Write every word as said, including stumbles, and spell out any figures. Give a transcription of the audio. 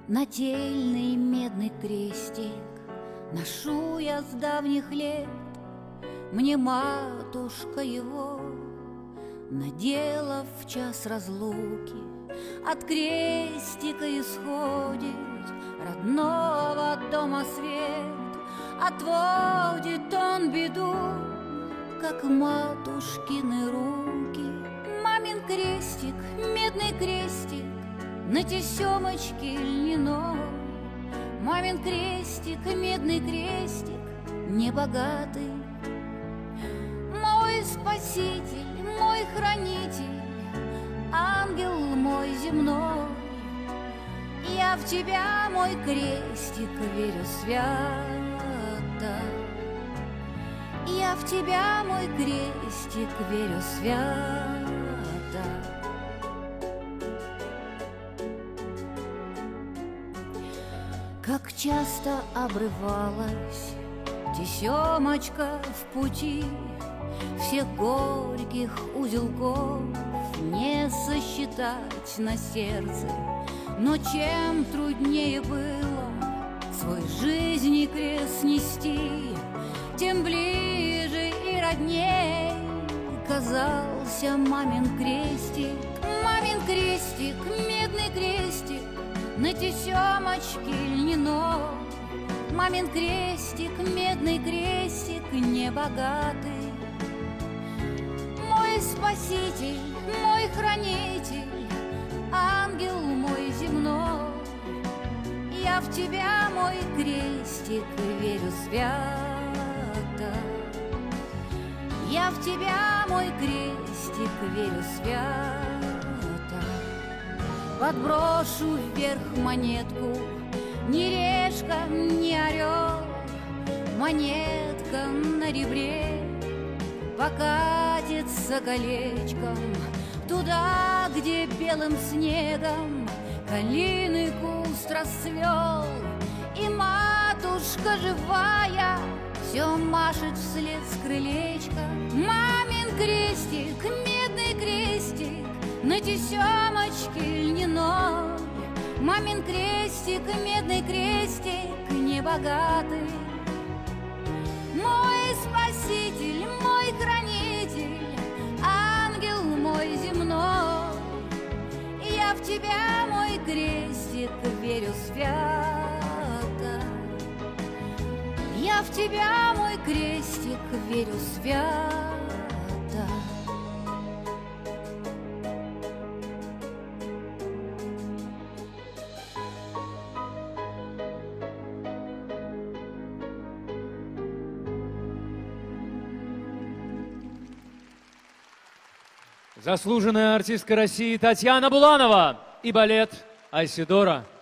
Нательный медный крестик ношу я с давних лет. Мне матушка его надела в час разлуки. От крестика исходит родного дома свет, отводит он беду, как матушкины руки. Мамин крестик, медный крестик, на тесемочке льняной. Мамин крестик, медный крестик, небогатый. Мой спаситель, мой хранитель, ангел мой земной. Я в тебя, мой крестик, верю свято. Я в тебя, мой крестик, верю свято. Как часто обрывалась тесемочка в пути, всех горьких узелков не сосчитать на сердце. Но чем труднее было свой жизни крест нести, тем ближе и родней казался мамин крестик. Мамин крестик, медный крестик, на тесемочке льняной. Мамин крестик, медный крестик, небогатый. Мой спаситель, мой хранитель, ангел мой земной. Я в тебя, мой крестик, верю свято. Я в тебя, мой крестик, верю свято. Подброшу вверх монетку, ни решка, ни орел. Монетка на ребре покатится колечком туда, где белым снегом калины куст расцвел. И матушка живая все машет вслед с крылечка. Мамин крестик, медный крестик, на тесемочке льняной. Мамин крестик, медный крестик, небогатый. Мой спаситель, мой хранитель, ангел мой земной. Я в тебя, мой крестик, верю свято. Я в тебя, мой крестик, верю свято. Заслуженная артистка России Татьяна Буланова и балет «Айседора».